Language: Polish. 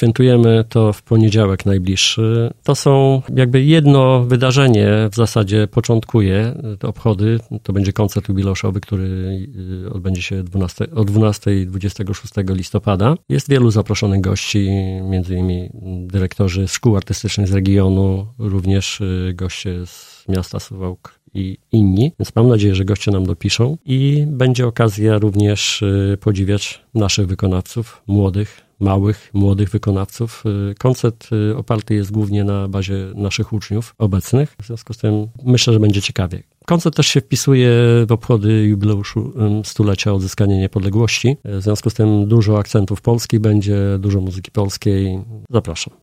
Świętujemy to w poniedziałek najbliższy. To są jakby jedno wydarzenie w zasadzie początkuje te obchody. To będzie koncert jubileuszowy, który odbędzie się o 12 i 26 listopada. Jest wielu zaproszonych gości, między innymi dyrektorzy szkół artystycznych z regionu, również goście z miasta Suwałk i inni, więc mam nadzieję, że goście nam dopiszą i będzie okazja również podziwiać naszych wykonawców, młodych wykonawców. Koncert oparty jest głównie na bazie naszych uczniów obecnych, w związku z tym myślę, że będzie ciekawie. Koncert też się wpisuje w obchody jubileuszu stulecia odzyskania niepodległości, w związku z tym dużo akcentów polskich będzie, dużo muzyki polskiej. Zapraszam.